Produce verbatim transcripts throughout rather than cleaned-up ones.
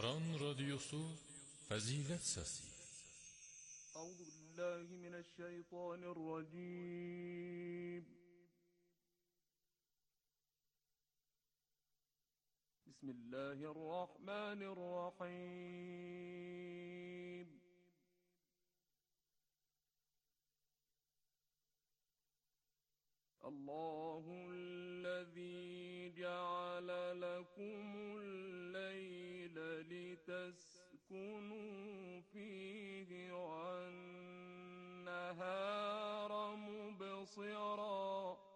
Aran Radyosu Fazilet Sesi. Euzu billahi mineşşeytanirracim. Bismillahirrahmanirrahim. Allahüllezî ceale lekumul-leyle liteskunû fîhi ve'n-nehâre mubsirâ.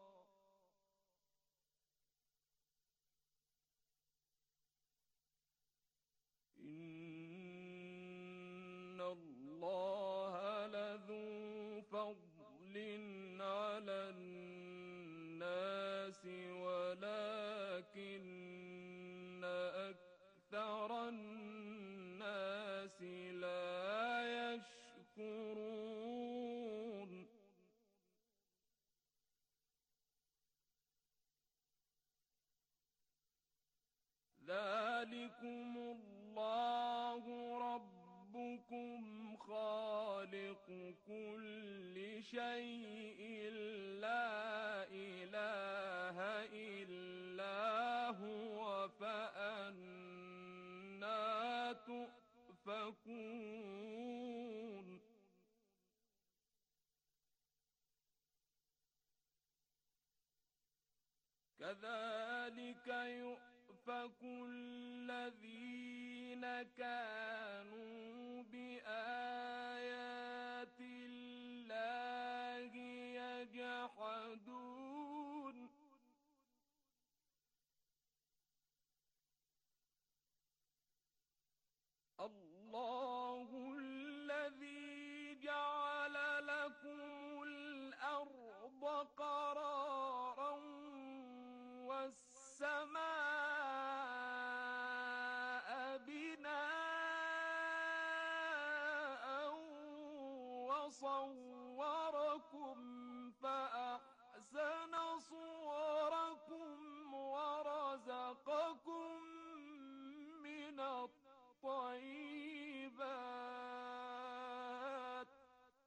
İnnallâhe lezû fadlin alen-nâsi velâkinne ekserennâsi lâ yeşkurûn. Zâlikumullâhu rabbukum khâliku kulli şey'in lâ ilâhe illâ huve feennâ tu'fekûn. Kezâlike yu'fekûllezîne kânû biâyâtillâhi yecehadûn. Allahullezî ceale lekumul arda qarâran ve's-semâe binâ'en ve savvarakum feahsene suvarakum ve razakakum minat-tayyibât.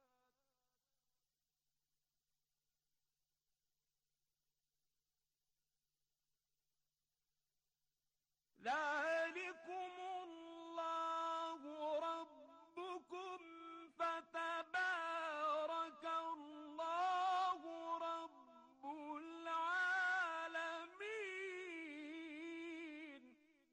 Zâlikumullâhu rabbukum fetebârekallâhu rabbul âlemîn.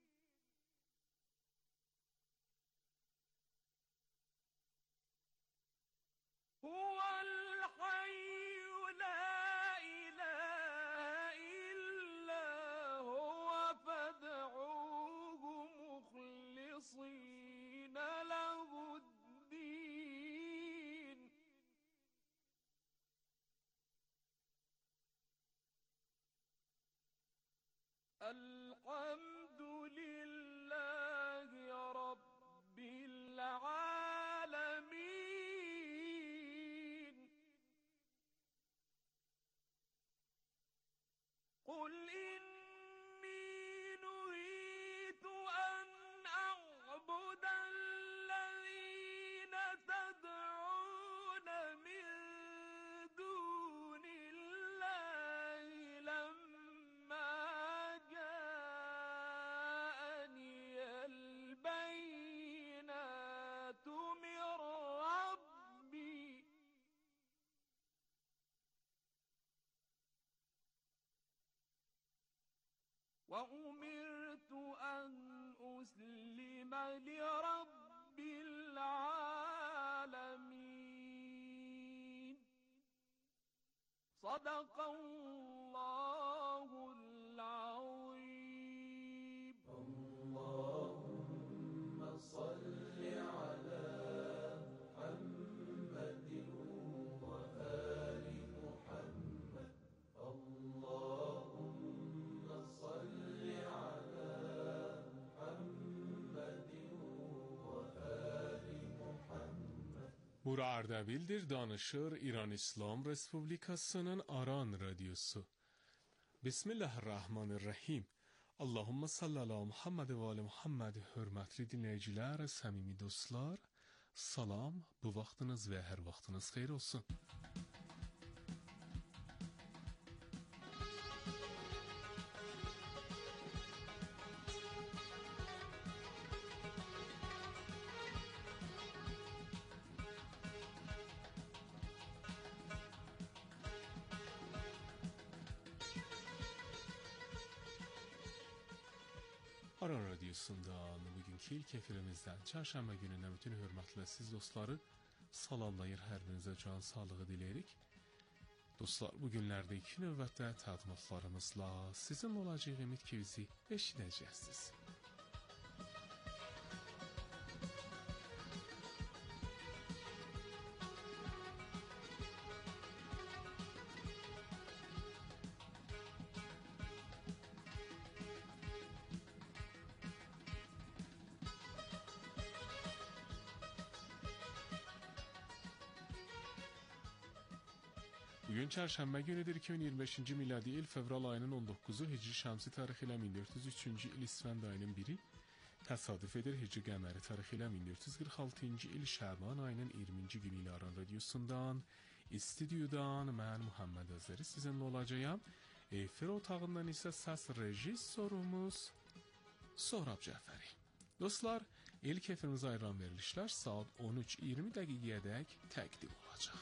Huvel hayyü lâ ilâhe illâ huve fed'ûhu muhlisîne lehu'd-dîn. Elhamdülillahi rabbil âlemîn. Kul inni nuhitu en a'budellezîne ted'ûne min dûnillâhi lemmâ câeniyel beyinâtu min Rabbi. وَأُمِرْتُ أَنْ أُسْلِمَ لِرَبِّ الْعَالَمِينَ. صدق الله العظيم. اللهم صل على محمد وآل محمد. اللهم صل على محمد وآل محمد. Bura Ardabil'dir, danışır İran İslam Respublikası'nın Aran Radyosu. Bismillahirrahmanirrahim. Allahumma salli ala Muhammed və ali Muhammed. Hörmətli dinləyicilər, səmimi dostlar, salam, bu vaxtınız və hər vaxtınız xeyir olsun. Aran Radyosu'ndan bugünkü ilk efirimizdən çarşamba günündən bütün hörmətli siz dostları salamlayır, hər birinizə can sağlığı diləyirik. Dostlar, bu günlərdə iki növbətdə təqdimatlarımızla sizin olacaq ümid ki bizi eşidəcəksiniz. Bugün çarşamba günüdür, iki min iyirmi beşinci miladi il fevral ayının on dokkuzu, Hicri Şəmsi tarixi ilə min dörd yüz üçüncü il İsfənd ayının biri, təsadüf edir Hicri Qəməri tarixi ilə min dörd yüz qırx altıncı il Şəban ayının iyirminci günü ilə Aran Radyosu'ndan, istüdyodan mən Muhammed Azəri sizinlə olacağım. Efir otağından isə səs rejissorumuz Sohrab Cəfəri. Dostlar, ilk efirimize ayrılan verilişlər saat on üç iyirmi dəqiqəyədək təqdim olacaq.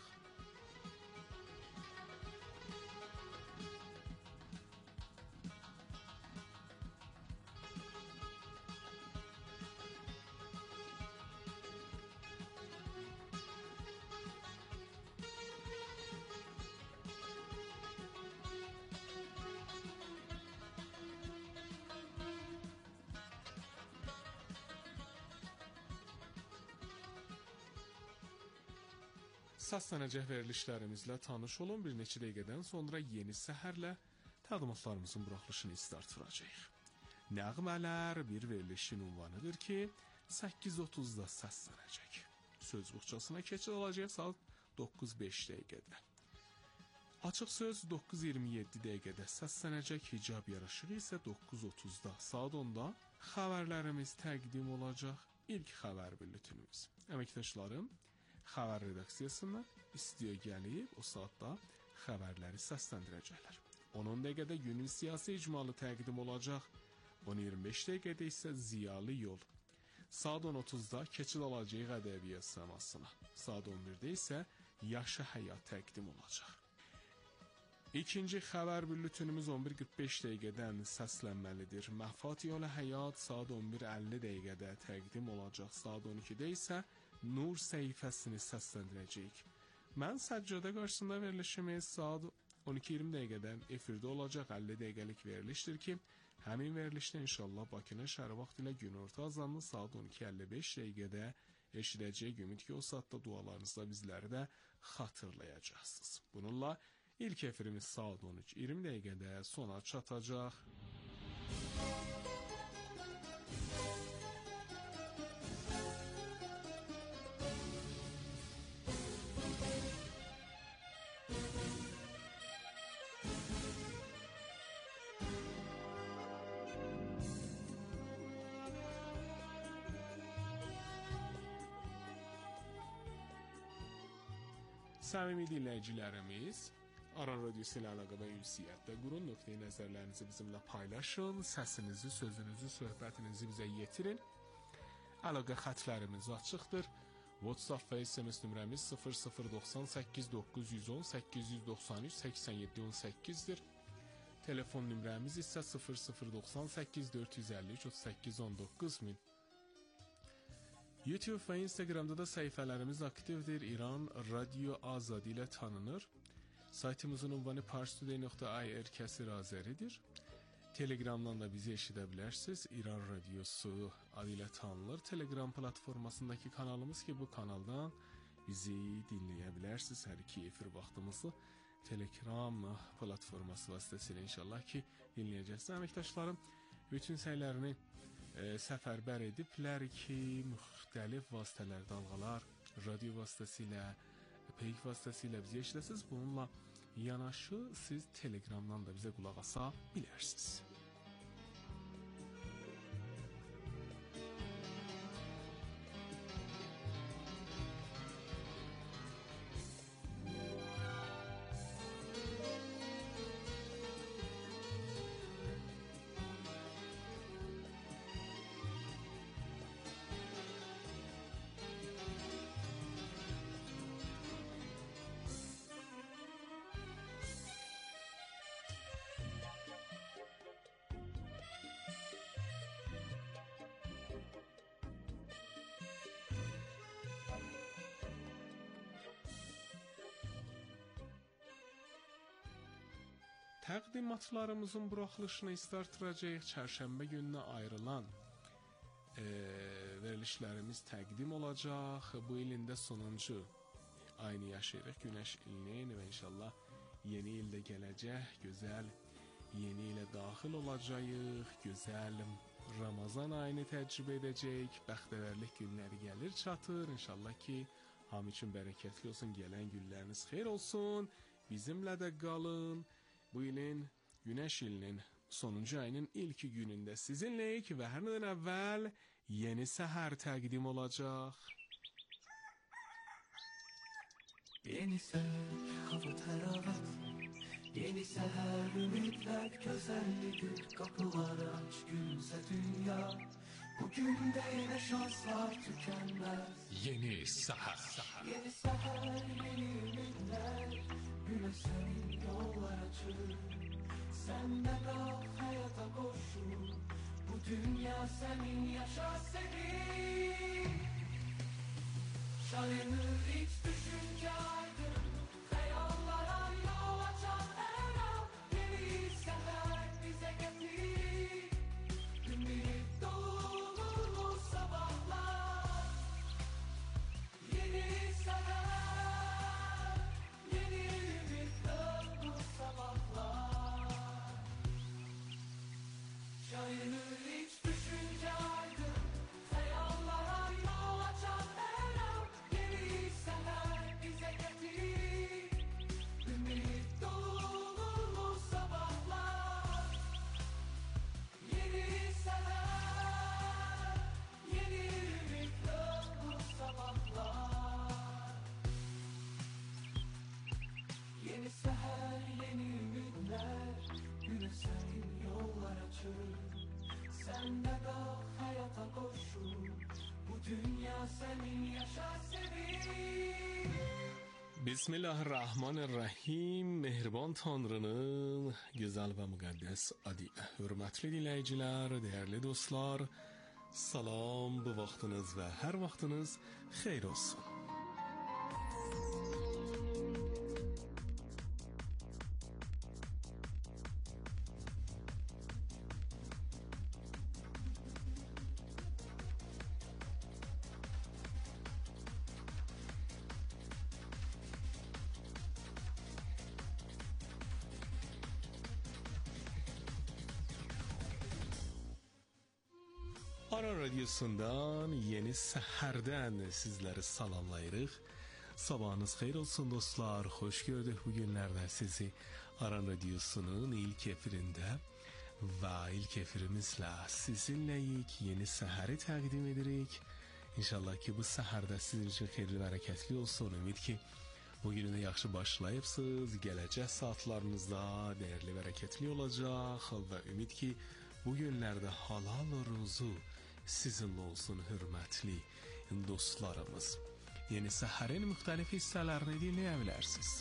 Səslənəcək verilişlərimizlə tanış olun, bir neçə dəqiqədən sonra yeni səhərlə təqdimatlarımızın buraxılışını start vuracaq. Nəğmələr bir verilişin ünvanıdır ki, səkkiz otuzda səslənəcək. Söz buxçasına keçid olacaq saat doqquz beş dəqiqədə. Açıq söz doqquz iyirmi yeddi dəqiqədə səslənəcək, hicab yaraşığı isə doqquz otuzda. Saat onda xəbərlərimiz təqdim olacaq, ilk xəbər bülletinimiz. Əməkdaşlarım xəbər redaksiyasından istiyə gəlib, o saatda xəbərləri səsləndirəcəklər. on dəqiqədə günün siyasi icmalı təqdim olacaq, on iyirmi beş dəqiqədə isə ziyalı yol. Saat on otuzda keçid alacaq ədəbiyyat səmasına. Saat on birdə isə yaşa həyat təqdim olacaq. İkinci xəbər bülletinimiz on bir qırx beş dəqiqədən səslənməlidir. Məhfat yolu həyat saat on bir əlli dəqiqədə təqdim olacaq. Saat on ikidə isə Nur səhifəsini səsləndirəcəyik. Mən Səccada qarşısında verilişimiz saat on iki iyirmi dəqiqədən efirdə olacaq, əlli dəqiqəlik verilişdir ki, həmin verilişdə inşallah Bakının şəhəri vaxtı ilə günorta azanını saat on iki əlli beş dəqiqədə eşidəcək. Ümid ki, o saatda dualarınızla bizləri də xatırlayacaqsınız. Bununla ilk efirimiz saat on üç iyirmi dəqiqədə sona çatacaq. Səmimi dinləyicilərimiz, Aran Radyosu ilə əlaqədə ünsiyyətdə qurun, nöqteyi nəzərlərinizi bizimlə paylaşın, səsinizi, sözünüzü, söhbətinizi bizə yetirin. Əlaqə xətlərimiz açıqdır. WhatsApp və S M S nömrəmiz sıfır sıfır doxsan səkkiz doqquz yüz on səkkiz yüz doxsan üç səksən yeddi on səkkizdir. Telefon nömrəmiz isə sıfır sıfır doxsan səkkiz dörd yüz əlli üç otuz səkkiz on doqquz min. YouTube və Instagramda da səhifələrimiz aktivdir. İran Radyo Azadi ilə tanınır. Saytımızın ünvanı parstoday nöqtə i r kəsir azəridir. Telegramdan da bizi eşidə bilərsiniz. İran Radyosu adı ilə tanınır. Telegram platformasındakı kanalımız ki, bu kanaldan bizi dinləyə bilərsiniz. Hər iki efir vaxtımızı Telegram platforması vasitəsilə inşallah ki, dinləyəcəksiniz. Əməkdaşlarım bütün səylərini E, səfərbər ediblər ki, müxtəlif vasitələr, dalğalar, radio vasitəsilə, peyk vasitəsilə bizi eşidəsiniz. Bununla yanaşı siz Telegramdan da bizə qulaq asa bilərsiniz. təqdimatlarımızın buraxılışını istartıracağıq. Çərşənbə gününə ayrılan e, verilişlərimiz təqdim olacaq. Bu ilin də sonuncu ayını yaşayırıq, Günəş ilinin və inşallah yeni ildə gələcək, gözəl yeni ilə daxil olacağıq, gözəl Ramazan ayını təcrübə edəcək, bəxtəvərlik günləri gəlir çatır. İnşallah ki, hamı üçün bərəkətli olsun, gələn günləriniz xeyir olsun, bizimlə də qalın. Bu ilin Günəş ilinin sonuncu ayının ilk günündə sizinləyik və hər nədən əvvəl yeni səhər təqdim olacaq. Yeni səhər, hava təravət, yeni səhər, ümidlər gözəllidir, qapılar aç, gülümsə dünya, bugün də yenə şanslar tükənməz. Yeni səhər. Yeni səhər, yeni ümidlər, günə sənin yollar açır, sən də qal həyata qoşul, bu dünya sənin, yaşa senin. Şayanır iç düşünce aydın, hayallara yol açan her an, yeni sefer bize getir, ümit dolu sabahlar. Yeni sefer, yeni ümit dolu sabahlar. Şayanır iç düşünce aydın, hayallara yol açan her an, yeni sefer bize getir, ümit dolu sabahlar. Yeni sefer, yeni ümit dolu sabahlar. Yeni seher, yeni ümitler, güne senin yollar açır, sen de kal hayata koşul, bu dünya senin, yaşa sevin. Bismillahirrahmanirrahim. Mehriban Tanrı'nın güzel ve mukaddes adıyla. Hürmetli dinleyiciler, değerli dostlar, salam, bu vaxtınız ve her vaxtınız xeyir olsun. Aran Radyosu'ndan yeni səhərdən sizləri salamlayırıq. Sabahınız xeyir olsun dostlar. Xoş gördük bu günlərdə sizi Aran Radyosu'nun ilk efirində və ilk efirimizlə sizinləyik. Yeni səhəri təqdim edirik. İnşallah ki bu səhərdə sizin üçün xeyirli və hərəkətli olsun. Ümid ki bu günü yaxşı başlayıbsınız. Gələcək saatlarınızda dəyərli və hərəkətli olacaq və ümid ki bu günlərdə halal ruzu sizinlə olsun hürmətli dostlarımız. Yeni səhərin müxtəlif hissələrini dinləyə bilərsiniz.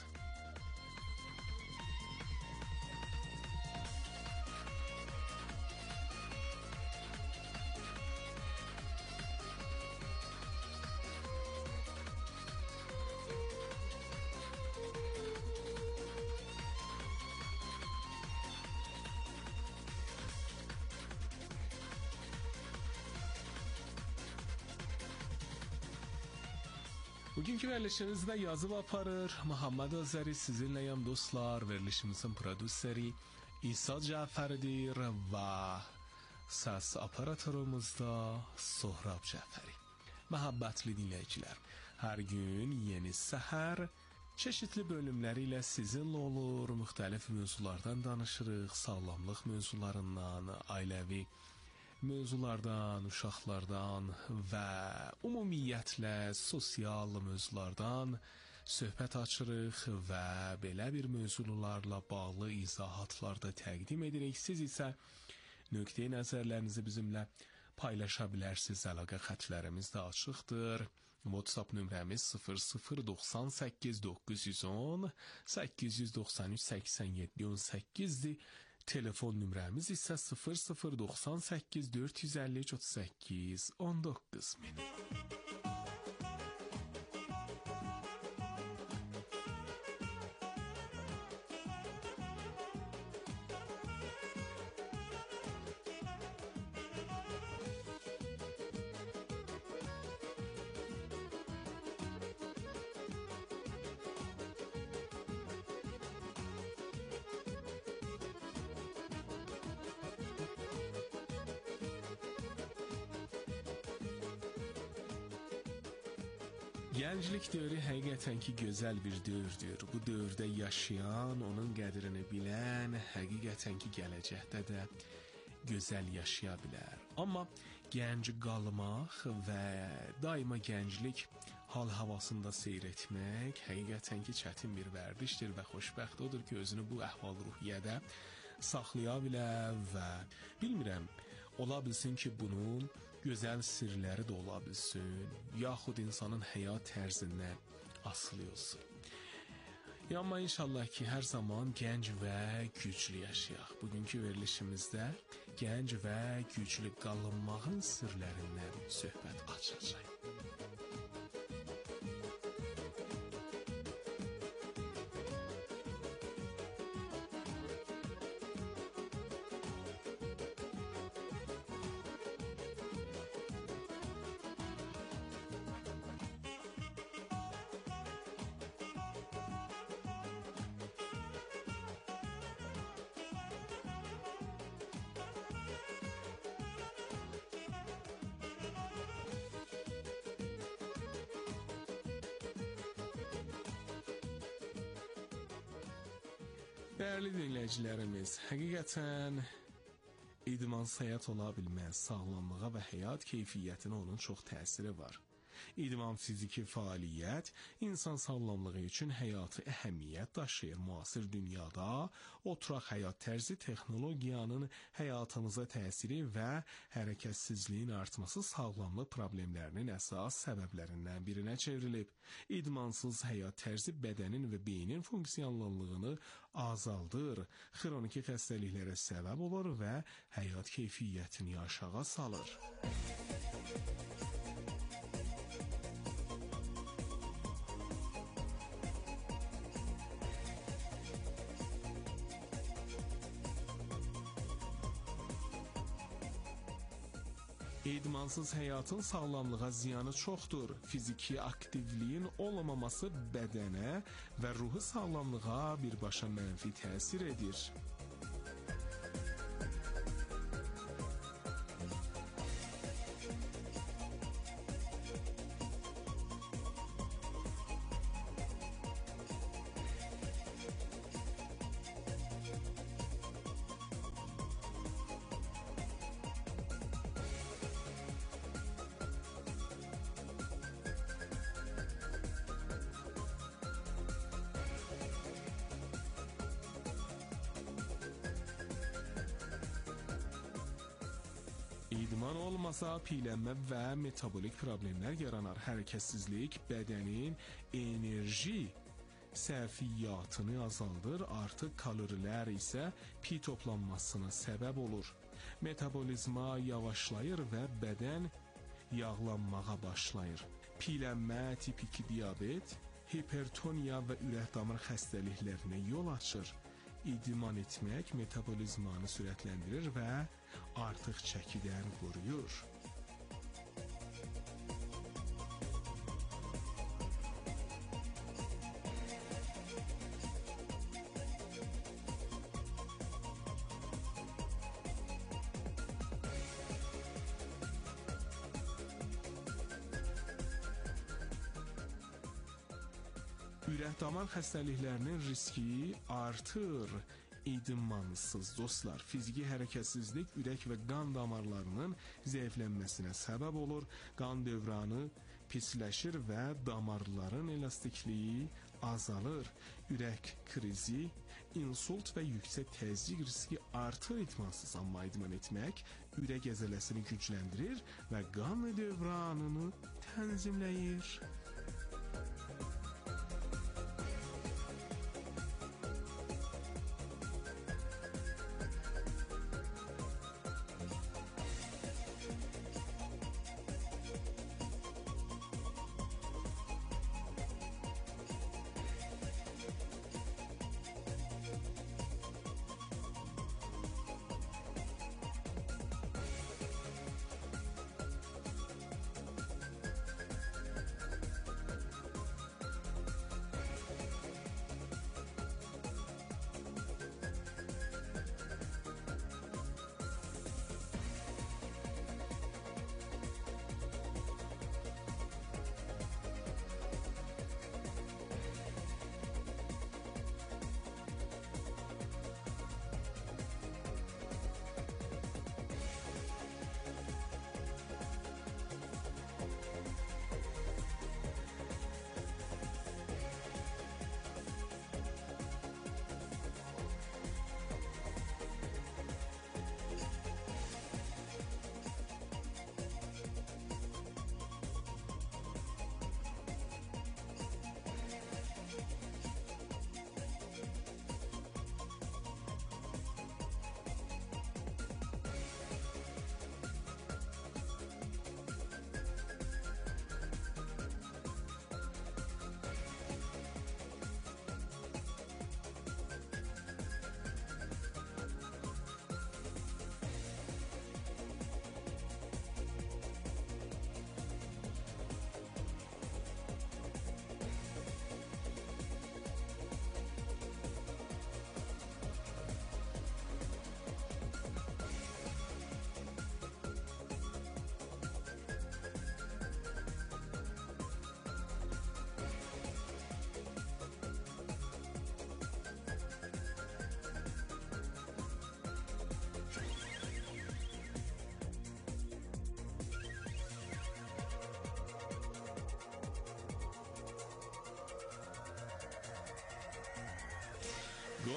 Bugünkü verilişimizdə yazıb aparır Muhammed Azəri, sizinləyəm dostlar. Verilişimizin prodüseri İsa Cəfəridir və səs operatorumuzda Sohrab Cəfəri. Məhəbbətli dinləyicilər, hər gün yeni səhər çeşitli bölümləri ilə sizinlə olur, müxtəlif mövzulardan danışırıq, sağlamlıq mövzularından, ailəvi mövzulardan, uşaqlardan və ümumiyyətlə sosial mövzulardan söhbət açırıq və belə bir mövzularla bağlı izahatlar da təqdim edirik. Siz isə nöqteyi nəzərlərinizi bizimlə paylaşa bilərsiniz. Əlaqə xətlərimiz də açıqdır. WhatsApp nömrəmiz sıfır sıfır doxsan səkkiz doqquz yüz on səkkiz yüz doxsan üç səksən yeddi on səkkizdir. Telefon nömrəmiz isə sıfır sıfır doxsan səkkiz dörd yüz əlli üç otuz səkkiz on doqquz. Gənclik dövrü həqiqətən ki, gözəl bir dövrdür. Bu dövrdə yaşayan, onun qədrini bilən, həqiqətən ki, gələcəkdə də gözəl yaşaya bilər. Amma gənc qalmaq və daima gənclik hal havasında seyr etmək həqiqətən ki, çətin bir vərdişdir və xoşbəxt odur ki, özünü bu əhval-ruhiyyədə saxlaya bilər və bilmirəm, ola bilsin ki, bunun gözəl sirləri də ola bilsin, yaxud insanın həyat tərzindən asılı olsun. Amma inşallah ki, hər zaman gənc və güclü yaşayaq. Bugünkü verilişimizdə gənc və güclü qalınmağın sirlərindən söhbət açacağıq. Dəyərli dinləyicilərimiz, həqiqətən idmansız həyat ola bilməz, sağlamlığa və həyat keyfiyyətinə onun çox təsiri var. İdman fiziki fəaliyyət insan sağlamlığı üçün həyati əhəmiyyət daşıyır. Müasir dünyada oturaq həyat tərzi texnologiyanın həyatımıza təsiri və hərəkətsizliyin artması sağlamlıq problemlərinin əsas səbəblərindən birinə çevrilib. İdmansız həyat tərzi bədənin və beynin funksionallığını azaldır, xroniki xəstəliklərə səbəb olur və həyat keyfiyyətini aşağı salır. İdmansız həyatın sağlamlığa ziyanı çoxdur. Fiziki aktivliyin olmaması bədənə və ruhi sağlamlığa birbaşa mənfi təsir edir. İdman olmasa piylənmə və metabolik problemlər yaranar. Hərəkətsizlik bədənin enerji sərfiyyatını azaldır, artıq kalorilər isə pi toplanmasına səbəb olur. Metabolizma yavaşlayır və bədən yağlanmağa başlayır. Piylənmə, tip iki diabet, hipertoniya və ürək-damır xəstəliklərinə yol açır. İdman etmək metabolizmanı sürətləndirir və artıq çəkidən qoruyur. Ürək-damar xəstəliklərinin riski artır. İdmansız dostlar, fiziki hərəkətsizlik ürək və qan damarlarının zəiflənməsinə səbəb olur. Qan dövranı pisləşir və damarların elastikliyi azalır. Ürək krizi, insult və yüksək təzyiq riski artır idmansız. Amma idman etmək ürək əzələsini gücləndirir və qan dövranını tənzimləyir.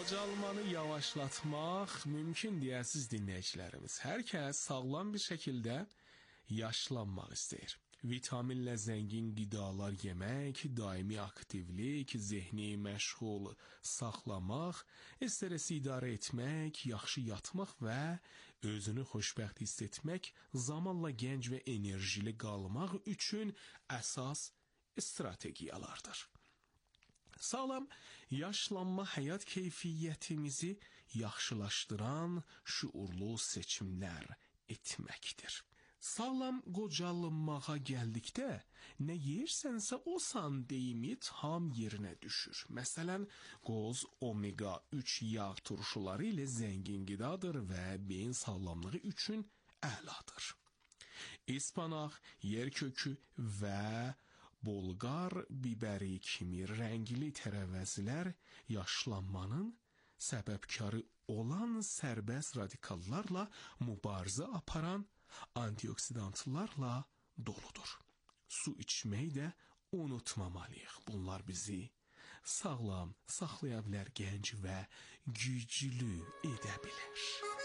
qocalmanı yavaşlatmaq mümkün deyəsiz dinləyicilərimiz. Hər kəs sağlam bir şəkildə yaşlanmaq istəyir. Vitaminlə zəngin qidalar yemək, daimi aktivlik, zehni məşğul saxlamaq, stresi idarə etmək, yaxşı yatmaq və özünü xoşbəxt hiss etmək zamanla gənc və enerjili qalmaq üçün əsas strategiyalardır. Sağlam yaşlanma həyat keyfiyyətimizi yaxşılaşdıran şuurlu seçimlər etməkdir. Sağlam qocalmağa gəldikdə, nə yeyirsənsə o san deyimi tam yerinə düşür. Məsələn, qoz omega üç yağ turşuları ilə zəngin qidadır və beyin sağlamlığı üçün əladır. İspanaq, yerkökü və Bolqar bibəri kimi rəngli tərəvəzlər yaşlanmanın səbəbkarı olan sərbəst radikallarla mübarizə aparan antioksidantlarla doludur. Su içməyi də unutmamalıyıq. Bunlar bizi sağlam saxlaya bilər, gənc və güclü edə bilər.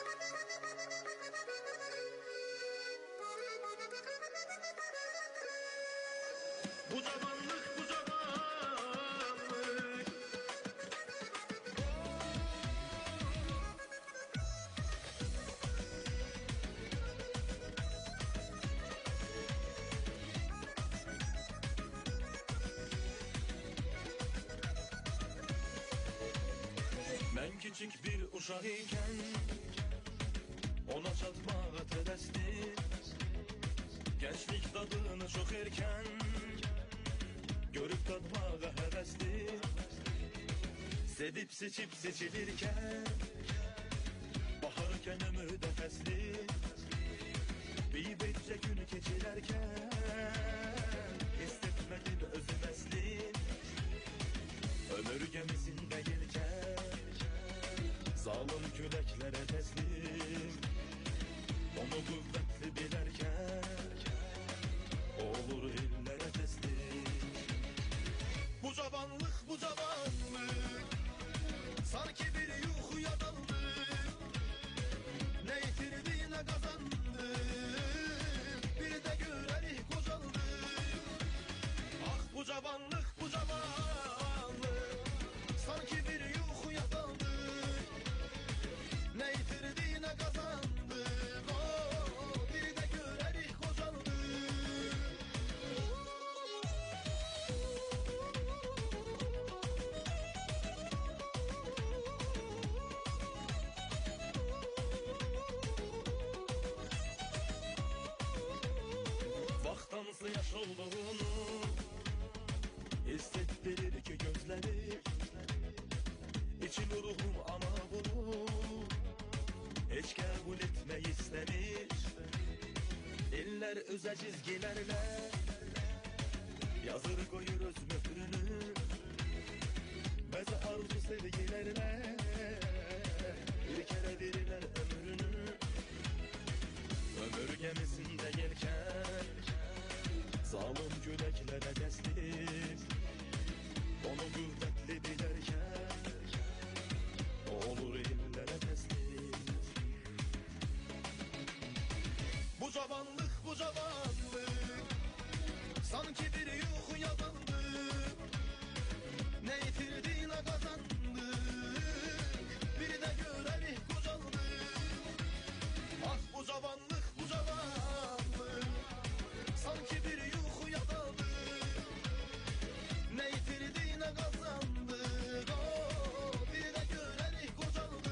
Bu zamanlık, bu zamanlık. Ben küçük bir uşaq iken ona çatmağa tələsdim. Gençlik dadını çok erken görüp tatmağa həvəsli. Sedip seçip seçilirken baharken ömür dəfəsli. Bir becə gün keçirərkən hissetmədim özüm əsli. Ömür gəmisində yelkən zalim küləklərə təslim. Onu qüvvətli bilərkən olur illərə təslim. Bu cavanlık, bu cavanlık sanki bir yuxuya daldık. Ne yitirdi, ne kazandı, bir de görelik qocaldık. Ah bu cavanlık, bu cavanlık sanki bir yuxuya daldık. Ne yitirdi, ne kazandık, oh, bir de görelik qocaldık. Vaxtansı yaş olduğunu hissettirir ki gözleri. İçim ruhum ama bunu hiç kabul etmeyi istemir. İller öze çizgilerle yazır koyur öz mührünü. Beze arzu sevgilerle bir kere verirler ömrünü. Ömür gemisinde yelken zalim küleklere teslim. Onu kuvvetli bilerken olur illere teslim. Bu cavanlık, bu cavanlık sanki bir yuxuya daldık. Ne yitirdi, ne kazandık, bir de görelik qocaldık. Ah bu cavanlık, bu cavanlık sanki bir yuxuya daldık. Ne yitirdi, ne kazandık, oh, bir de görelik qocaldık.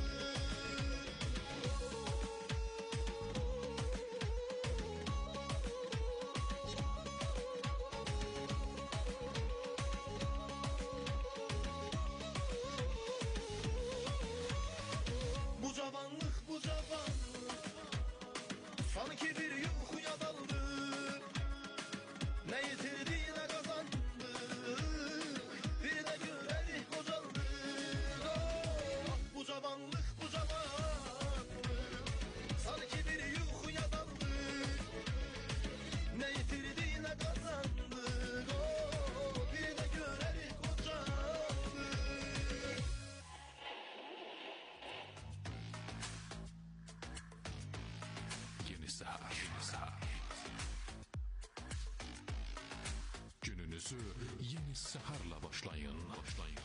gününüzü yeni seherle başlayın. Başlayın.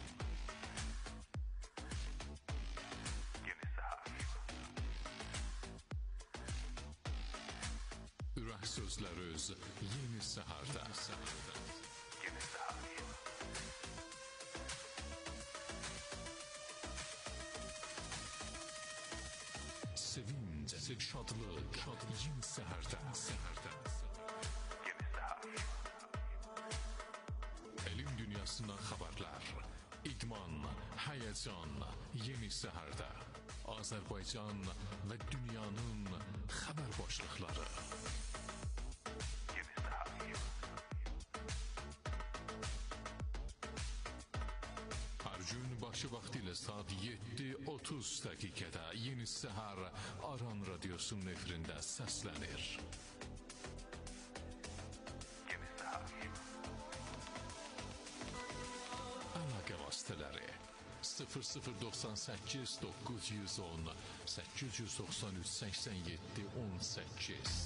Yeni seher. Ürək sözləriniz yeni seherdə. Yeni seher. Sevinç, şadlıq, yeni seherdə. Seherdə. Yeni seher. Elm dünyasından xəbərlər, idman, həyəcan, yeni səhərdə. Azərbaycan və dünyanın xəbər başlıqları. Yeni səhər. Hər gün başı vaxtı ilə saat yeddi otuz dəqiqədə Yeni Səhər Aran Radiosunun efirində səslənir. Əlaqə vasitələri sıfır sıfır doxsan səkkiz doqquz yüz on səkkiz yüz doxsan üç səksən yeddi on səkkiz.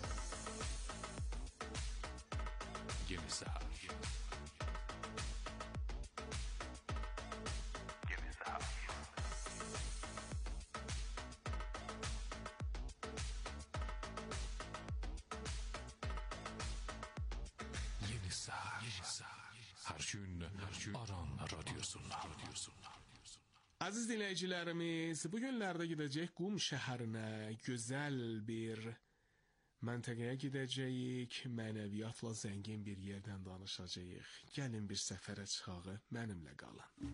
Yeni Səhər. Yeni Səhər. Yeni Səhər. Hər gün, hər gün Aran Radiosundan. Aziz dinləyicilərimiz, bu günlərdə gedəcək Qum şəhərinə, gözəl bir məntəqəyə gedəcəyik, mənəviyyatla zəngin bir yerdən danışacağıq. Gəlin bir səfərə çıxağı, mənimlə qalın.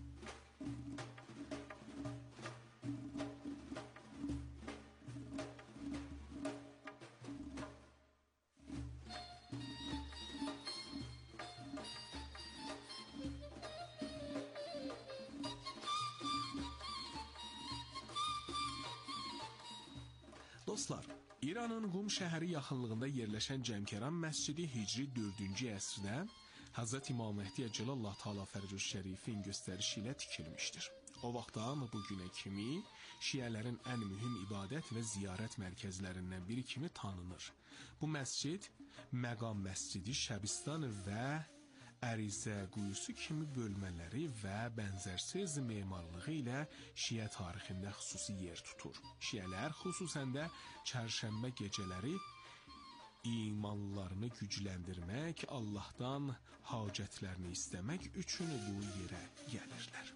Dostlar, İranın Qum şəhəri yaxınlığında yerləşən Cəmkəran məscidi Hicri dördüncü əsrdə Hazreti İmam Mehdi Əcəlallah Teala Fərcüş Şərifin göstərişi ilə tikilmişdir. O vaxtdan bu günə kimi şiələrin ən mühüm ibadət və ziyarət mərkəzlərindən biri kimi tanınır. Bu məscid Məqam məscidi, Şəbistan və Ərizə quyusu kimi bölmələri və bənzərsiz memarlığı ilə Şiə tarixində xüsusi yer tutur. Şiələr xüsusən də çərşənbə gecələri imanlarını gücləndirmək, Allahdan hacətlərini istəmək üçün bu yerə gəlirlər.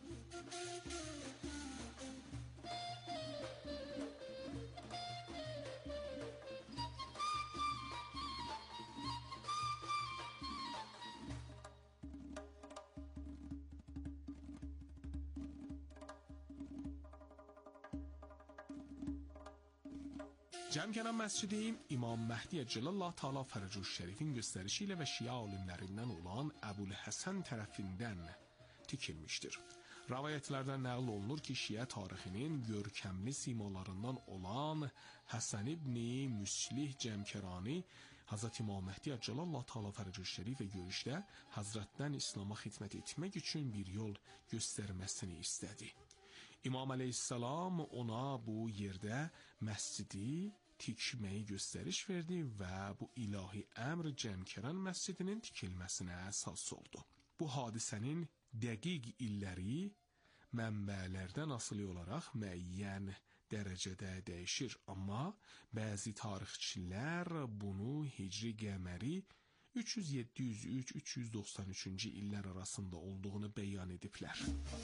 Cəmkəran məscidi İmam Mehdi Əcəlallah Teala Fərcüş Şərifin göstərişi ilə və Şiə alimlərindən olan Əbulhəsən tərəfindən tikilmişdir. Rəvayətlərdən nəql olunur ki, Şiə tarixinin görkəmli simalarından olan Həsən ibn Müslih Cəmkərani Hazreti İmam Mehdi Əcəlallah Teala Fərcüş Şərifə görüşdə Həzrətdən İslam'a xidmət etmək üçün bir yol göstərməsini istədi. İmam Əleyhisselam ona bu yerdə məscidi tikməyi göstəriş verdi və bu ilahi əmr Cəmkəran məscidinin tikilməsinə əsas oldu. Bu hadisənin dəqiq illəri mənbələrdən asılı olaraq müəyyən dərəcədə dəyişir, amma bəzi tarixçilər bunu Hicri qəməri üç yüz yeddi yüz üç üç yüz doxsan üçüncü illər arasında olduğunu bəyan ediblər.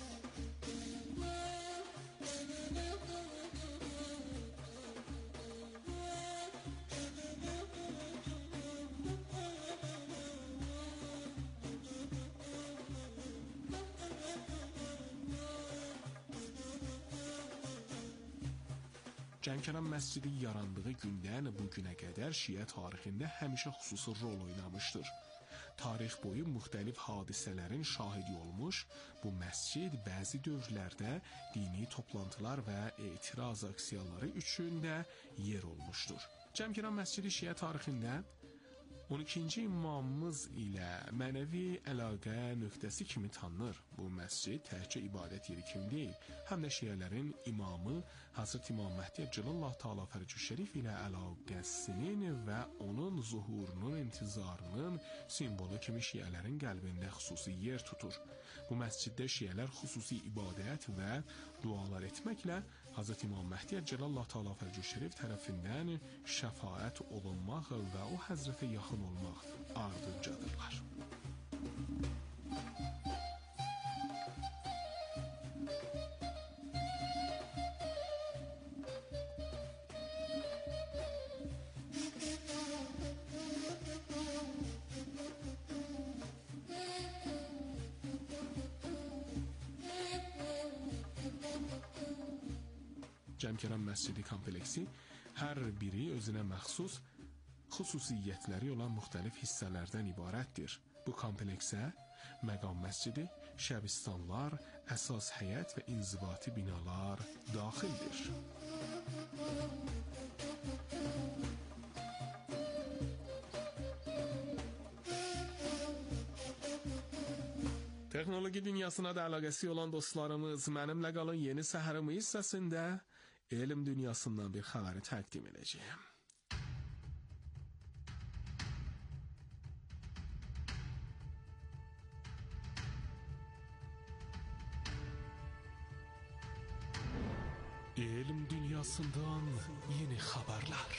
Cəmkəran məscidi yarandığı gündən bu günə qədər Şiə tarixində həmişə xüsusi rol oynamışdır. Tarix boyu müxtəlif hadisələrin şahidi olmuş, bu məscid bəzi dövrlərdə dini toplantılar və etiraz aksiyaları üçün də yer olmuşdur. Cəmkəran məscidi Şiə tarixində on ikinci imamımız ilə mənəvi əlaqə nöqtəsi kimi tanınır. Bu məscid təkcə ibadət yeri kimi deyil, həm də şiələrin imamı Hazreti İmam Məhdi Cəllallah Teala Fərcü Şərif ilə əlaqəsinin və onun zuhurunun intizarının simvolu kimi şiələrin qəlbində xüsusi yer tutur. Bu məsciddə şiələr xüsusi ibadət və dualar etməklə Hazreti İmam Məhdi Cəllallah Teala Fərcü Şərif tərəfindən şəfaət olunmaq və o həzrətə yaxın olmaq ardıncadırlar. Cəmkəran Məscidi kompleksi hər biri özünə məxsus xüsusiyyətləri olan müxtəlif hissələrdən ibarətdir. Bu kompleksə məqam məscidi, şəbistanlar, əsas həyət və inzibati binalar daxildir. Texnoloji dünyasına da əlaqəsi olan dostlarımız, mənimlə qalın, yeni səhərimi hissəsində elm dünyasından bir xəbəri təqdim edəcəyəm. Elm dünyasından yeni xəbərlər.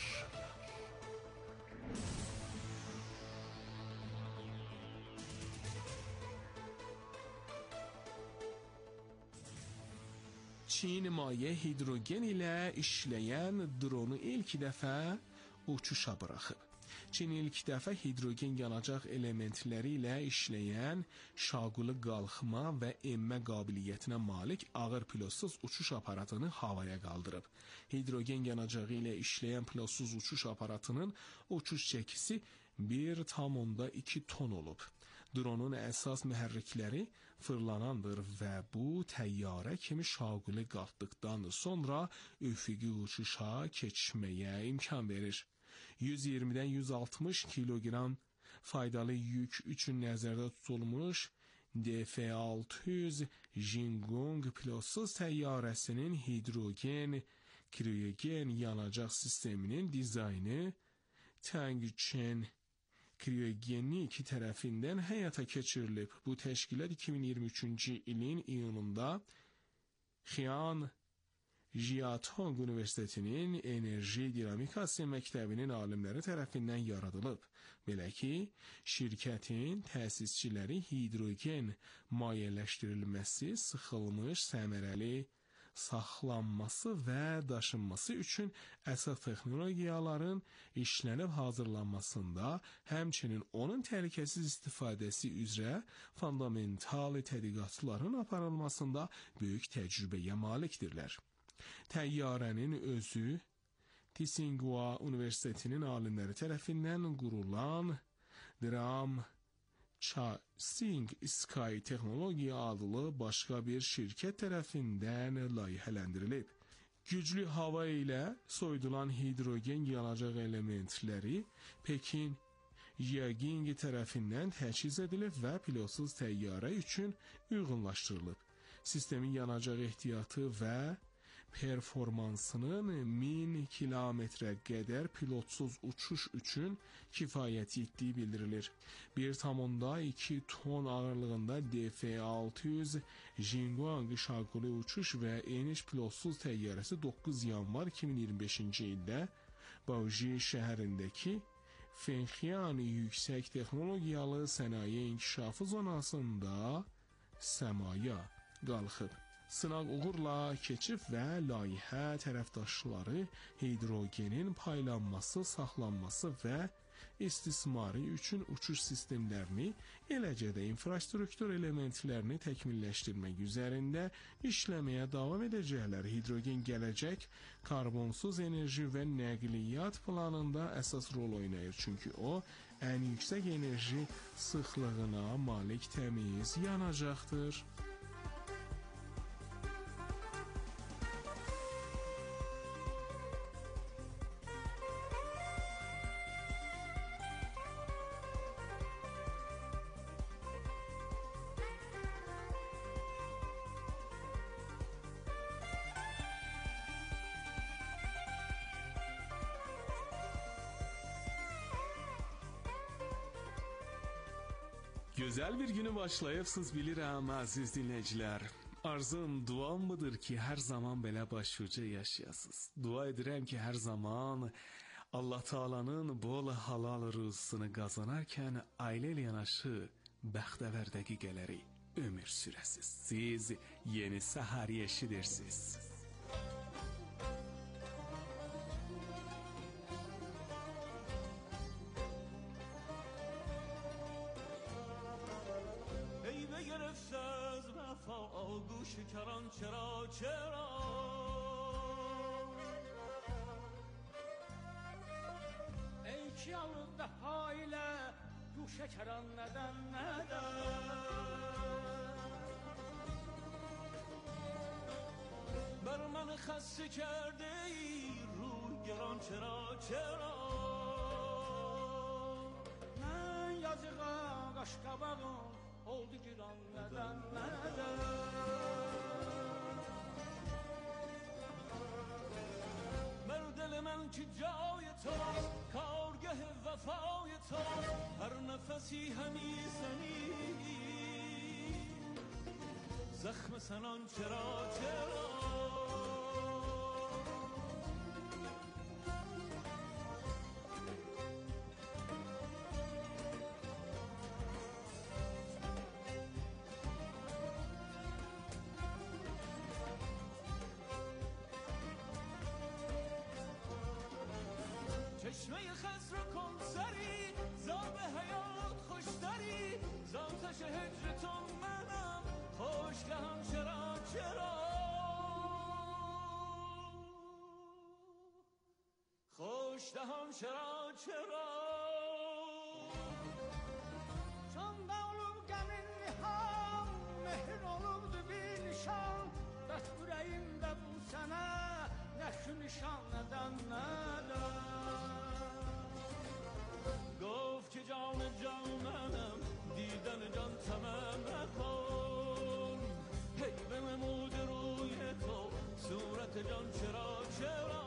Çin maye hidrogen ilə işləyən dronu ilk dəfə uçuşa buraxıb. Çin ilk dəfə hidrogen yanacaq elementləri ilə işləyən şaquli qalxma və enmə qabiliyyətinə malik ağır pilotsuz uçuş aparatını havaya qaldırıb. Hidrogen yanacağı ilə işləyən pilotsuz uçuş aparatının uçuş çəkisi bir tam onda iki ton olub. Dronun əsas mühərrikləri fırlanandır və bu təyyarə kimi şaquli qalxdıqdan sonra üfüqi uçuşa keçməyə imkan verir. yüz iyirmidən yüz altmış kiloqram faydalı yük üçün nəzərdə tutulmuş D F altı yüz Jingong pilotsuz təyyarəsinin hidrogen kriogen yanacaq sisteminin dizaynı Tangchen Kriogenik tərəfindən həyata keçirilib. Bu təşkilat iki min iyirmi üçüncü ilin iyununda Xian Jiatong Universitetinin Enerji Dinamikası Məktəbinin alimləri tərəfindən yaradılıb. Belə ki, şirkətin təsisçiləri hidrogen mayeləşdirilməsi, sıxılmış, səmərəli saxlanması və daşınması üçün əsas texnologiyaların işlənib hazırlanmasında, həmçinin onun təhlükəsiz istifadəsi üzrə fundamental tədqiqatların aparılmasında böyük təcrübəyə malikdirlər. Təyyarənin özü Tsinghua Universitetinin alimləri tərəfindən qurulan Dram Chasing Sky Texnologiya adlı başqa bir şirkət tərəfindən layihələndirilib. Güclü hava ilə soyudulan hidrogen yanacaq elementləri Pekin Jianging tərəfindən təchiz edilib və pilotsuz təyyarə üçün uyğunlaşdırılıb. Sistemin yanacaq ehtiyatı və performansının min kilometrə qədər pilotsuz uçuş üçün kifayət etdiyi bildirilir. bir tam onda iki ton ağırlığında D F altı yüz Jingong şaquli uçuş və eniş pilotsuz təyyarəsi doqquz yanvar iki min iyirmi beşinci ildə Baoji şəhərindəki Fenxian yüksək texnologiyalı sənaye inkişafı zonasında səmaya qalxıb. Sınaq uğurla keçib və layihə tərəfdaşları hidrogenin paylanması, saxlanması və istismarı üçün uçuş sistemlərini, eləcə də infrastruktur elementlərini təkmilləşdirmək üzərində işləməyə davam edəcəklər. Hidrogen gələcək karbonsuz enerji və nəqliyyat planında əsas rol oynayır, çünki o ən yüksək enerji sıxlığına malik təmiz yanacaqdır. Gözəl bir günü başlayıbsınız bilirəm əziz dinləyicilər. Arzum, duam mıdır ki hər zaman belə başuca yaşayasınız. Dua edirəm ki hər zaman Allah Taala'nın bol halal rızqını qazanarkən ailə ilə yanaşı bəxtəvər dəqiqələri ömür sürəsiz. Siz yeni səhər eşidirsiniz. گرفتز وفا گوش کران چرا چرا ey ki alıda haylə guşə kəran nədən nədən بر من خسته کرده ای روی گران چرا چرا من yazığa qaş qabağım oldu giran neden neden مردل من که جای توست کارگه وفای توست هر نفسی همی زنی زخم سنان چرا چرا چشمه خسر کن سری زاب حیات خوشتری زاتش هجرتون منم خوشگهم چرا چرا خوشدهم چرا چرا چون dağılıb qəmin niham mehr olubdu bir nişan bəs ürəyimdə bu sənə nə şu nişan nədən nədən گفت که جان جانم دیدن جان تمام نکن هی بنمود روی تو صورت جان چرا چرا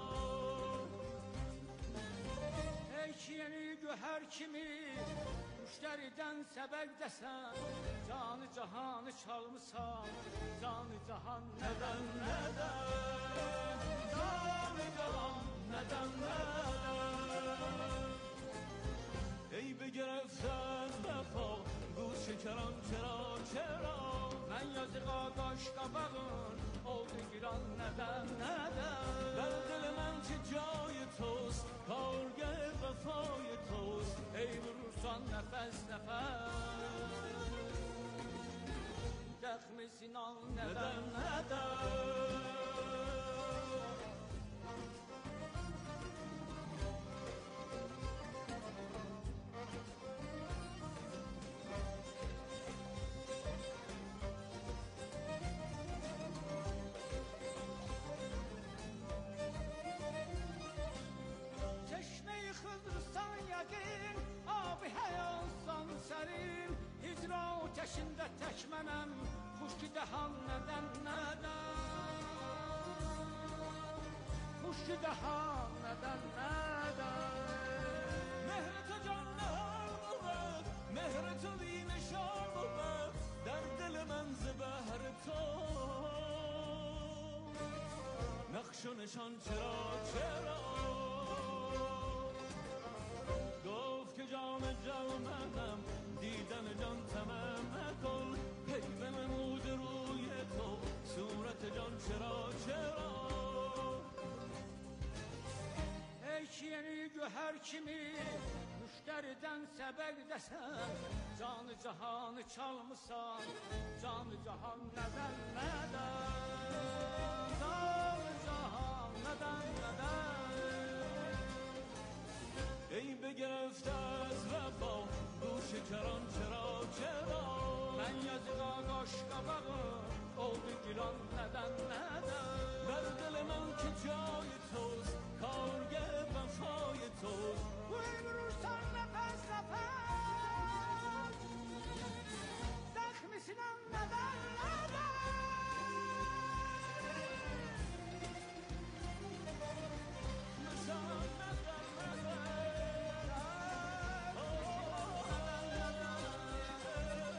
ey ki yeni göher kimi müşteriden sebek desen canı cahanı çalmışsan canı cahan neden neden canı cahan neden neden ای بگرفتن وفا گوش کران چرا چرا من yazığa qaş qabağın oldu giran neden neden در دل من که جای توست کارگه وفای توست ای vurursan nefes nefes زخم sinan neden neden abi hayalsan sərin hicra ateşində tək mənəm xuşki dəhan nədən nədən xuşki dəhan nədən nədən mehrete can nehar بود mehrete بینشان بود در دل من زبهر تو نقش و نشان چرا چرا گفت که جان جانم دیدن جان تمام نکن هی بنمود روی تو صورت جان چرا چرا ey ki yeni göher kimi müşteriden sebek desen canı cahanı çalmışsan canı cahan neden neden canı cahan neden neden ای بگرفته از وفا گوش کران چرا چرا من yazığa qaş qabağım oldu giran neden neden در دل من که جای توست کارگه وفای توست ای vurursan nefes nefes زخم sinan neden neden مثلا نeden neden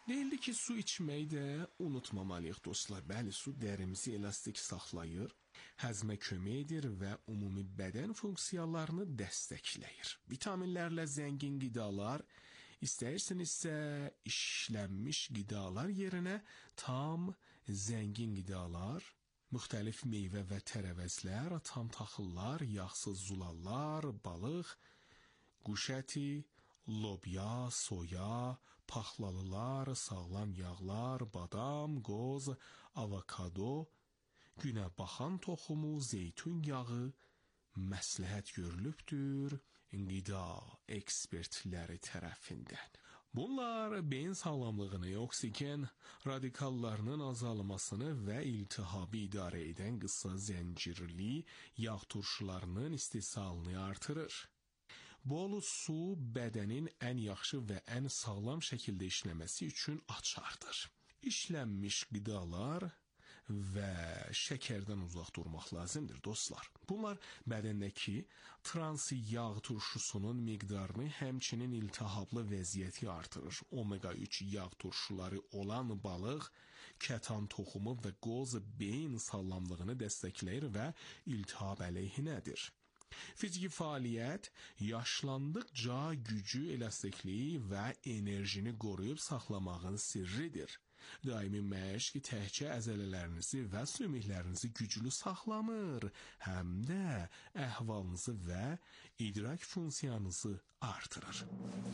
Deyildi ki, su içməyi də unutmamalıyıq dostlar. Bəli, su dərimizi elastik saxlayır, həzmə kömək edir və ümumi bədən funksiyalarını dəstəkləyir. Vitaminlərlə zəngin qidalar, istəyirsinizsə işlənmiş qidalar yerinə tam zəngin qidalar, müxtəlif meyvə və tərəvəzlər, tam taxıllar, yağsız zulallar, balıq, quş əti, lobya, soya, paxlalılar, sağlam yağlar, badam, qoz, avokado, günə baxan toxumu, zeytun yağı məsləhət görülübdür qida ekspertləri tərəfindən. Bunlar beyin sağlamlığını, oksigen radikallarının azalmasını və iltihabı idarə edən qısa zəncirli yağ turşularının istehsalını artırır. Bol su bədənin ən yaxşı və ən sağlam şəkildə işləməsi üçün açardır. İşlənmiş qidalar və şəkərdən uzaq durmaq lazımdır dostlar. Bunlar bədəndəki trans yağ turşusunun miqdarını, həmçinin iltihablı vəziyyəti artırır. omega üç yağ turşuları olan balıq, kətan toxumu və qoz beyin sağlamlığını dəstəkləyir və iltihab əleyhinədir. Fiziki fəaliyyət yaşlandıqca gücü, elastikliyi və enerjini qoruyub saxlamağın sirridir. Daimi məşq təkcə əzələlərinizi və sümüklərinizi güclü saxlamır, həm də əhvalınızı və idrak funksiyanızı artırır.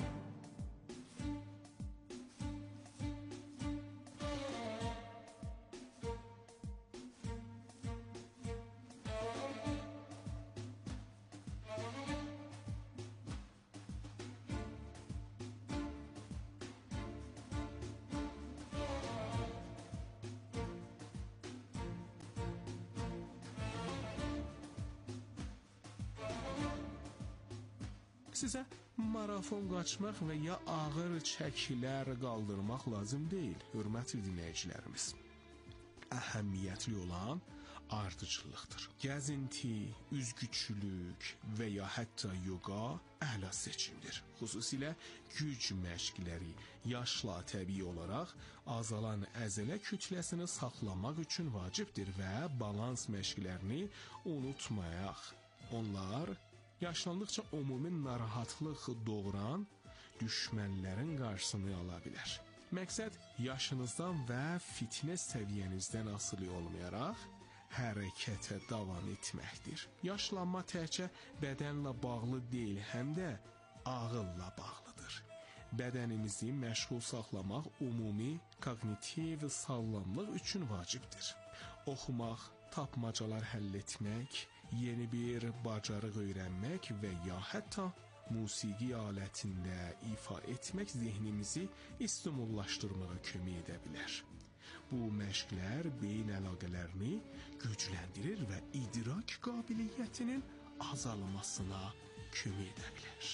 Sizə marafon qaçmaq və ya ağır çəkilər qaldırmaq lazım deyil, hörmətli dinləyicilərimiz. Əhəmiyyətli olan ardıcıllıqdır. Gəzinti, üzgüçülük və ya hətta yoga əla seçimdir. Xüsusilə güc məşqləri yaşla təbii olaraq azalan əzələ kütləsini saxlamaq üçün vacibdir və balans məşqlərini unutmayaq. Onlar yaşlandıqca ümumi narahatlıq doğuran düşmənlərin qarşısını ala bilər. Məqsəd yaşınızdan və fitness səviyyənizdən asılı olmayaraq hərəkətə davam etməkdir. Yaşlanma təkcə bədənlə bağlı deyil, həm də ağılla bağlıdır. Bədənimizi məşğul saxlamaq ümumi kognitiv sağlamlıq üçün vacibdir. Oxumaq, tapmacalar həll etmək, yeni bir bacarıq öyrənmək və ya hətta musiqi alətində ifa etmək zehnimizi stimullaşdırmağa kömək edə bilər. Bu məşqlər beyin əlaqələrini gücləndirir və idrak qabiliyyətinin azalmasına kömək edə bilər.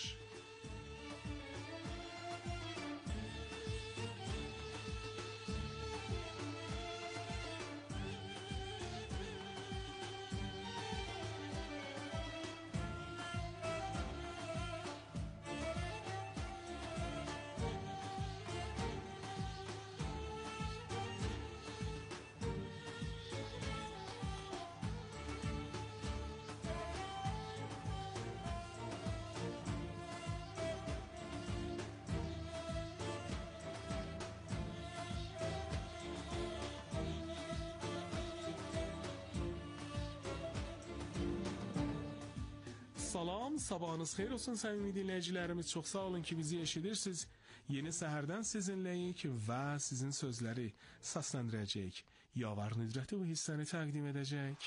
Salam, sabahınız xeyir olsun səmimi dinləyicilərimiz. Çox sağ olun ki, bizi eşidirsiniz. Yeni səhərdən sizinləyik və sizin sözləri səsləndirəcək. Yavar Nidrəti bu hissəni təqdim edəcək.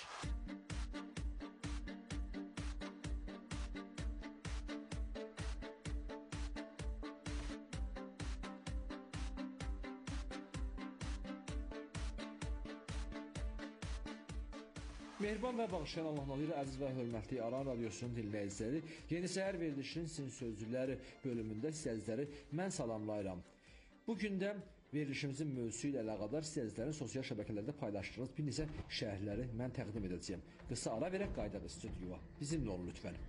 Mehriban və bağışlayan Allahnalı əziz və hörmətli Aran Radiosunun dinləyiciləri, Yeni Səhər verilişinin sizin sözcükləri bölümündə sizləri mən salamlayıram. Bugün də verilişimizin mövzusu ilə əlaqədar sizlərin sosial şəbəkələrdə paylaşdığınız bir neçə şərhləri mən təqdim edəcəyəm. Qısa ara verək qaydadır stüdyoya. Bizimlə olun lütfən.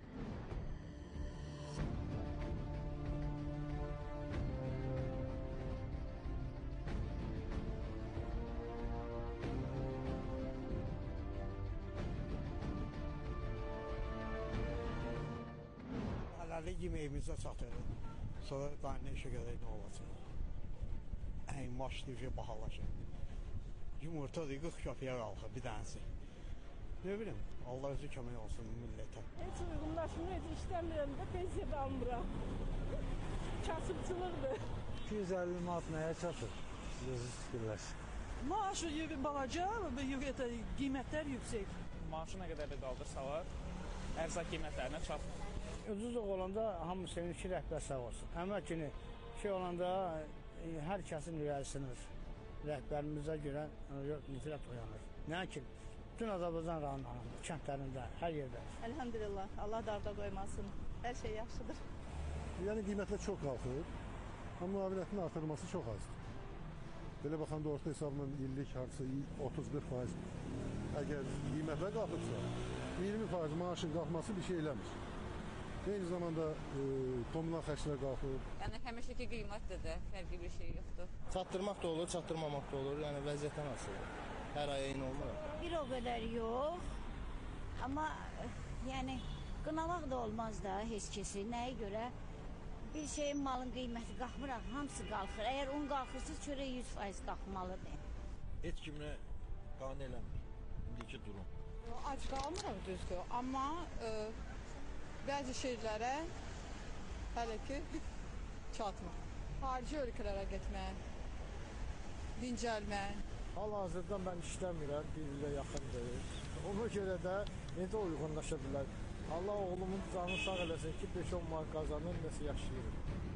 əlli yeməyimizə çatır. Sonra qaynına işə görək nə olacaq. Ən maş deyir, bahalaşır. Yumurta deyir, qırx köpəyə qalxır bir dənəsi. Ne bileyim, Allah özü kömək olsun millətə. Heç uyğunlaşmır, heç işləmirəm də, pensiyada almıram. Kasıbçılıqdır. iki yüz əlli manat nəyə çatır? Gözünüz fikirləşin. Maaşı balaca, qiymətlər yüksək. Maaşı nə qədər də qaldırsalar, ərzaq qiymətlərinə çatmır. Ucuzluq olanda hamı sevinir ki, rəhbər sağ olsun. Əmə ki, şey olanda hər kəsin ürəlisiniz. Rəhbərimizə görə nifrət oyanır. Nə ki, bütün Azərbaycan rayonlarında, kəndlərində, hər yerdə. Elhamdülillah, Allah darda qoymasın. Hər şey yaxşıdır. Yəni qiymətlər çox qalxır, amma müavinətin artırılması çox azdır. Belə baxanda orta hesabla illik harcısı otuz qırx faiz. Əgər qiymətlər qalxırsa, iyirmi faiz maaşın qalxması bir şey eləmir. Eyni zamanda e, kommunal xərclər qalxır. Yəni həmişəki qiymətdir də, fərqli bir şey yoxdur. Çatdırmaq da olur, çatdırmamaq da olur. Yəni vəziyyətdən asılıdır. Hər ay eyni olmur. Bir o qədər yox. Amma yəni qınamaq da olmaz da heç kəsi. Nəyə görə? Bir şeyin malın qiyməti qalxmır, hamısı qalxır. Əgər un qalxırsa, çörək yüz faiz qalxmalıdır. Heç kimlə qane eləmir. İndiki durum. Ac qalmırıq düzgün, amma e, bəzi şeylərə hələ ki çatmır. Xarici ölkələrə getmək, dincəlmək. Hal-hazırda mən işləmirəm, bir ilə yaxındır. Ona görə də necə uyğunlaşa bilər? Allah oğlumun canını sağ eləsin ki, beş on manat qazanır, nəsə yaşayırım.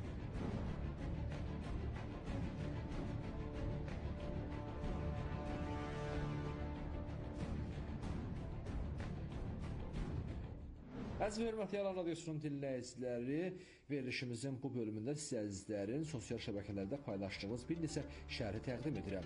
Əziz və hörmətli Yalan Radiosunun dinləyiciləri, verilişimizin bu bölümündə sizlərin sosial şəbəkələrdə paylaşdığımız bir neçə şərhi təqdim edirəm.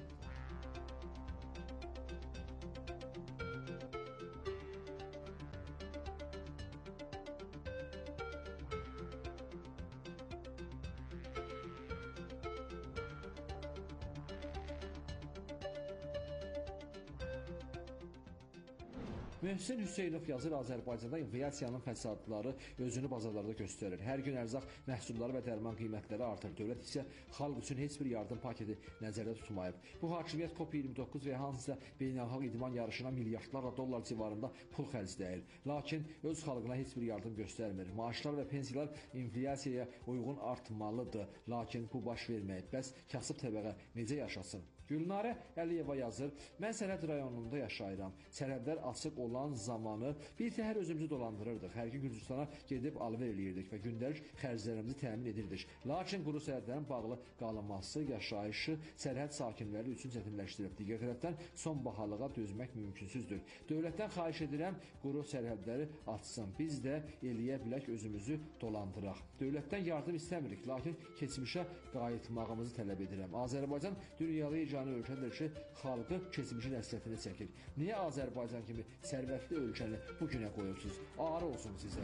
Möhsin Hüseynov yazır, Azərbaycanda inflyasiyanın fəsadları özünü bazarlarda göstərir. Hər gün ərzaq məhsulları və dərman qiymətləri artır. Dövlət isə xalq üçün heç bir yardım paketi nəzərdə tutmayıb. Bu hakimiyyət COP iyirmi doqquz və hansısa beynəlxalq idman yarışına milyardlarla dollar civarında pul xərcləyir. Lakin öz xalqına heç bir yardım göstərmir. Maaşlar və pensiyalar inflyasiyaya uyğun artmalıdır. Lakin bu baş verməyib. Bəs kasıb təbəqə necə yaşasın? Gülnarə Əliyeva yazır, mən Sərhəd rayonunda yaşayıram. Sərhədlər açıq olan zamanı bir təhər özümüzü dolandırırdıq. Hər gün Gürcüstana gedib alver eləyirdik və gündəlik xərclərimizi təmin edirdik. Lakin quru sərhədlərin bağlı qalınması yaşayışı sərhəd sakinləri üçün çətinləşdirib. Digər tərəfdən son bahalığa dözmək mümkünsüzdür. Dövlətdən xahiş edirəm, quru sərhədləri açsın. Biz də eləyə bilək özümüzü dolandıraq. Dövlətdən yardım istəmirik, lakin keçmişə qayıtmağımızı tələb edirəm. Azərbaycan dünyalı ölkədir ki, xalqı keçmişin həsrətini çəkir. Niyə Azərbaycan kimi sərvətli ölkəni bu günə qoyursunuz? Ağrı olsun sizə.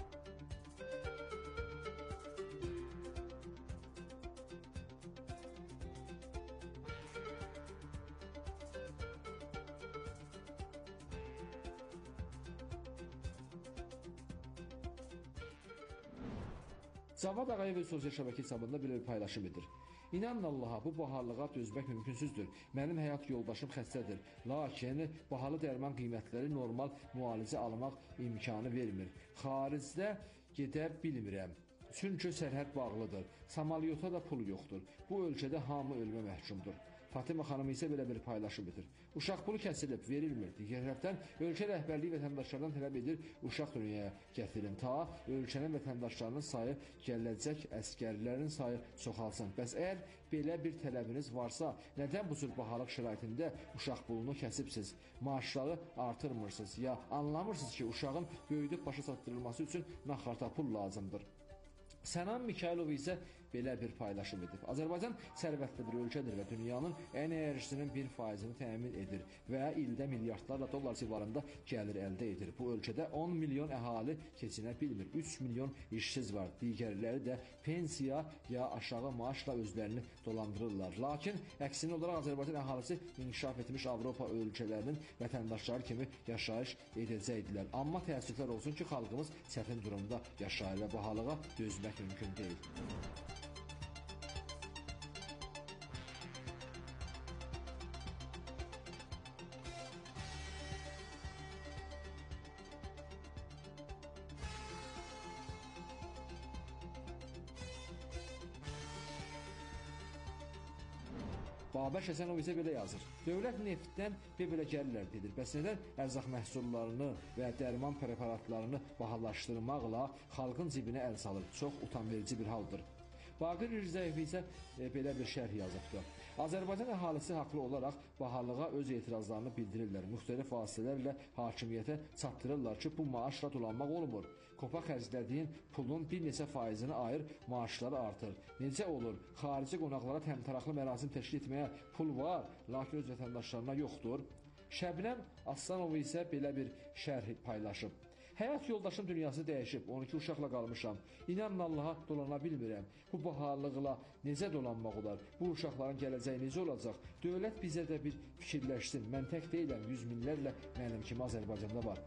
Cavad Ağayev sosial şəbəkə hesabında belə bir paylaşım edir. İnanın Allaha, bu bahalığa dözmək mümkünsüzdür. Mənim həyat yoldaşım xəstədir. Lakin bahalı dərman qiymətləri normal müalicə almaq imkanı vermir. Xaricdə gedə bilmirəm. Çünki sərhəd bağlıdır. Samalyota da pul yoxdur. Bu ölkədə hamı ölmə məhkumdur. Fatima xanım isə belə bir paylaşım edir. Uşaq pulu kəsilib, verilmir. Digər tərəfdən ölkə rəhbərliyi vətəndaşlardan tələb edir, uşaq dünyaya gətirin. Ta ölkənin vətəndaşlarının sayı, gələcək əskərlərin sayı çoxalsın. Bəs əgər belə bir tələbiniz varsa, nədən bu cür bahalıq şəraitində uşaq pulunu kəsibsiz, maaşları artırmırsınız, ya anlamırsınız ki, uşağın böyüdüb başa çatdırılması üçün naxarta pul lazımdır? Sənan Mikailov isə belə bir paylaşım edib. Azərbaycan sərvətli bir ölkədir və dünyanın enerjisinin bir faizini təmin edir və ildə milyardlarla dollar civarında gəlir əldə edir. Bu ölkədə on milyon əhali keçinə bilmir, üç milyon işsiz var, digərləri də pensiya ya aşağı maaşla özlərini dolandırırlar. Lakin əksinə olaraq Azərbaycan əhalisi inkişaf etmiş Avropa ölkələrinin vətəndaşları kimi yaşayış edəcəkdilər. Amma təəssüflər olsun ki, xalqımız çətin durumda yaşayır və bahalığa dözmək mümkün deyil. Babək Həsənov isə belə yazır. Dövlət neftdən belə gəlirlər dedir. Bəs nədən ərzaq məhsullarını və dərman preparatlarını bahalaşdırmaqla xalqın cibinə əl salır? Çox utanverici bir haldır. Baqir Rizayev isə e, belə bir şərh yazıbdır. Azərbaycan əhalisi haqlı olaraq bahalığa öz etirazlarını bildirirlər. Müxtəlif vasitələrlə hakimiyyətə çatdırırlar ki, bu maaşla dolanmaq olmur. Kopa xərclədiyin pulun bir neçə faizini ayır, maaşları artır. Necə olur? Xarici qonaqlara təmtəraqlı mərasim təşkil etməyə pul var, lakin öz vətəndaşlarına yoxdur. Şəbnəm Aslanov isə belə bir şərh paylaşıb. Həyat yoldaşım dünyası dəyişib, on iki uşaqla qalmışam. İnanın Allaha dolana bilmirəm. Bu bahalıqla necə dolanmaq olar? Bu uşaqların gələcəyi necə olacaq? Dövlət bizə də bir fikirləşsin. Mən tək deyiləm, yüz minlərlə mənim kimi Azərbaycanda var.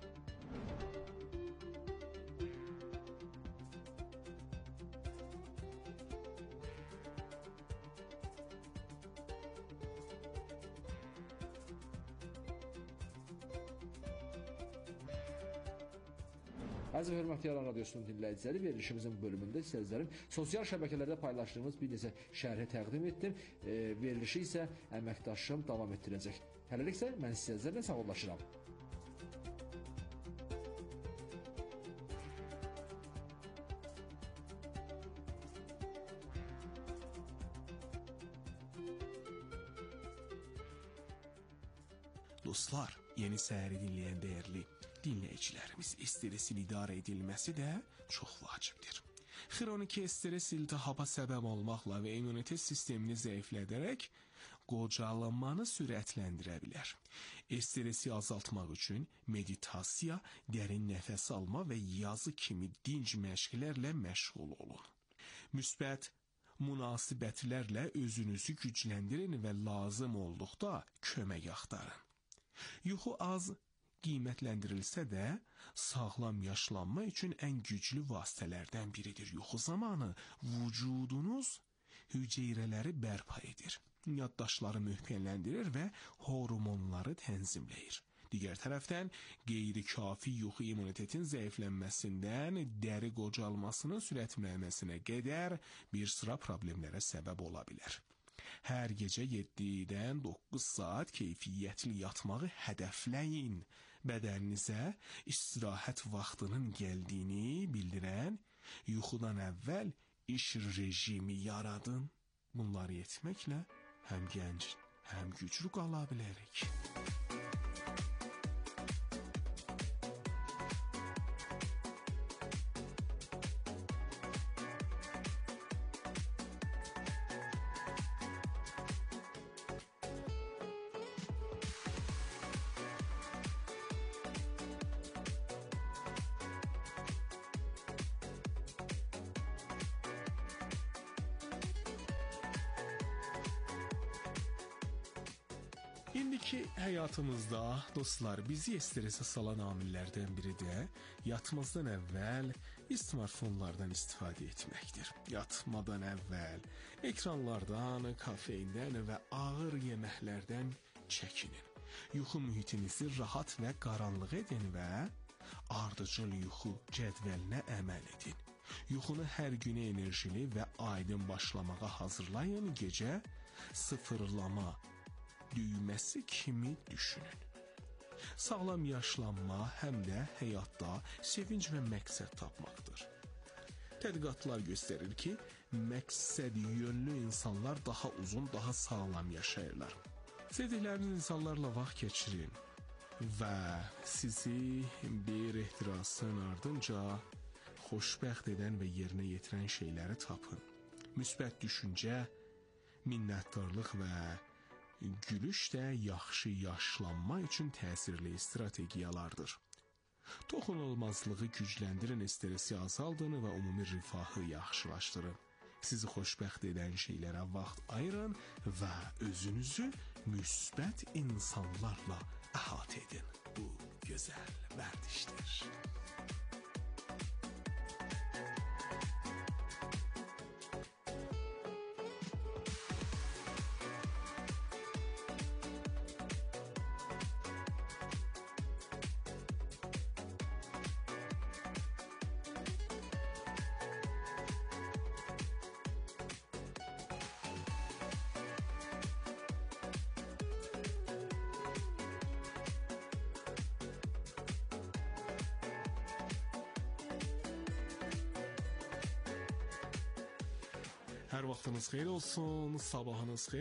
Əziz və hörmətli Aran Radiosunun dinləyiciləri, verilişimizin bölümündə sizlərin sosial şəbəkələrdə paylaşdığımız bir neçə şərhi təqdim etdim. E, verilişi isə əməkdaşım davam etdirəcək. Hələlik isə mən sizlərlə sağollaşıram. Dostlar, yeni səhəri dinləyən dəyərli dinləyicilərimiz, stresin idarə edilməsi də çox vacibdir. Xroniki stres iltihaba səbəb olmaqla və immunitet sistemini zəiflədərək qocalanmanı sürətləndirə bilər. Stresi azaltmaq üçün meditasiya, dərin nəfəs alma və yazı kimi dinc məşqlərlə məşğul olun. Müsbət münasibətlərlə özünüzü gücləndirin və lazım olduqda kömək axtarın. Yuxu az qiymətləndirilsə də, sağlam yaşlanma üçün ən güclü vasitələrdən biridir. Yuxu zamanı vücudunuz hüceyrələri bərpa edir, yaddaşları möhkəmləndirir və hormonları tənzimləyir. Digər tərəfdən, qeyri-kafi yuxu immunitetin zəiflənməsindən dəri qocalmasının sürətlənməsinə qədər bir sıra problemlərə səbəb ola bilər. Hər gecə yeddidən doqquz saat keyfiyyətli yatmağı hədəfləyin. Bədəninizə istirahət vaxtının gəldiyini bildirən yuxudan əvvəl iş rejimi yaradın. Bunları etməklə həm gənc, həm güclü qala bilərik. İndiki həyatımızda, dostlar, bizi stresə salan amillərdən biri də yatmazdan əvvəl smartfonlardan istifadə etməkdir. Yatmadan əvvəl ekranlardan, kafeindən və ağır yeməklərdən çəkinin. Yuxu mühitinizi rahat və qaranlıq edin və ardıcıl yuxu cədvəlinə əməl edin. Yuxunu hər günə enerjili və aydın başlamağa hazırlayın, gecə sıfırlama düyməsi kimi düşünün. Sağlam yaşlanma həm də həyatda sevinc və məqsəd tapmaqdır. Tədqiqatlar göstərir ki, məqsəd yönlü insanlar daha uzun, daha sağlam yaşayırlar. Sevdikləriniz insanlarla vaxt keçirin və sizi bir ehtirasın ardınca xoşbəxt edən və yerinə yetirən şeyləri tapın. Müsbət düşüncə, minnətdarlıq və gülüş də yaxşı yaşlanma üçün təsirli strategiyalardır. Toxunulmazlığı gücləndirin, stresi azaldığını və ümumi rifahı yaxşılaşdırın. Sizi xoşbəxt edən şeylərə vaxt ayırın və özünüzü müsbət insanlarla əhatə edin. Bu gözəl vərdişdir. Hər vaxtınız xeyir olsun, sabahınız xeyir.